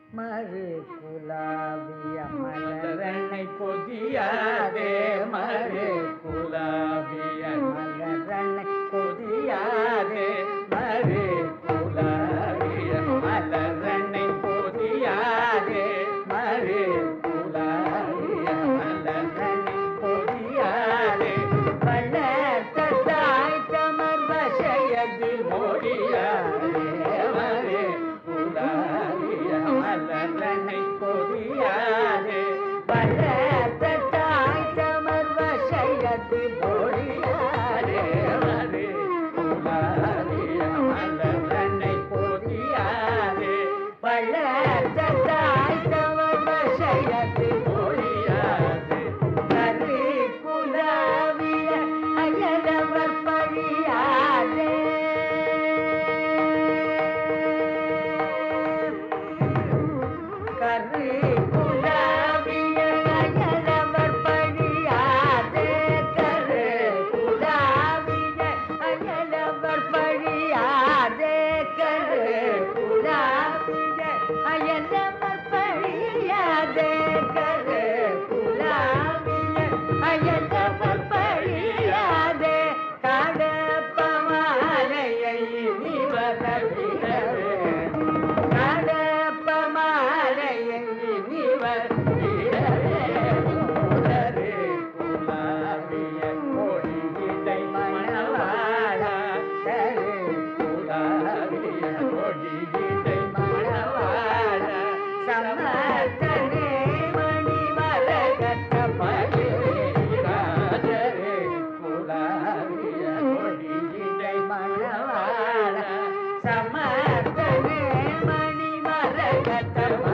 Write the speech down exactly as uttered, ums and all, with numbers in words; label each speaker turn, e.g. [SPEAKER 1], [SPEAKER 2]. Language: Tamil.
[SPEAKER 1] மறு குலாவிய மலரணை பொதியாதே மறு குலாவிய மலரணை பொதியாதே மறு குலாவிய மலரணை பொதியாதே மறு குலாவிய மலரணை பொதியாதே வளர்த்த தாய் தமர் வசையது மொழியாதே மறு குலாவிய மலரணை பொதியாதே வளர்த்த தாய் தமர் வசையது மொழியாதே மறு குலாவிய மலரணை பொதியாதே வளர்த்த தாய் தமர் வசையது மொழியாதே கரு குலாவிய அயலவர் பழியாதே கரு குலாவிய அயலவர் பழியாதே கரு குலாவிய அயலவர் பழியாதே கரு குலாவிய அயலவர் பழியாதே கரு குலாவிய அயலவர் பழியாதே கடப்பமாலையை நிவரவிடவே கடப்பமாலையை நிவரவிடவே முதரு குலாவிய கொடியிடை மணவாளா தரு குலாவிய கொடியிடை மணவாளா சமர்த்தனே மணிமரகத்த பகிராதரே குலாவிய கொடியிடை மணவாளா சமர்த்தனே மணிமரகத்த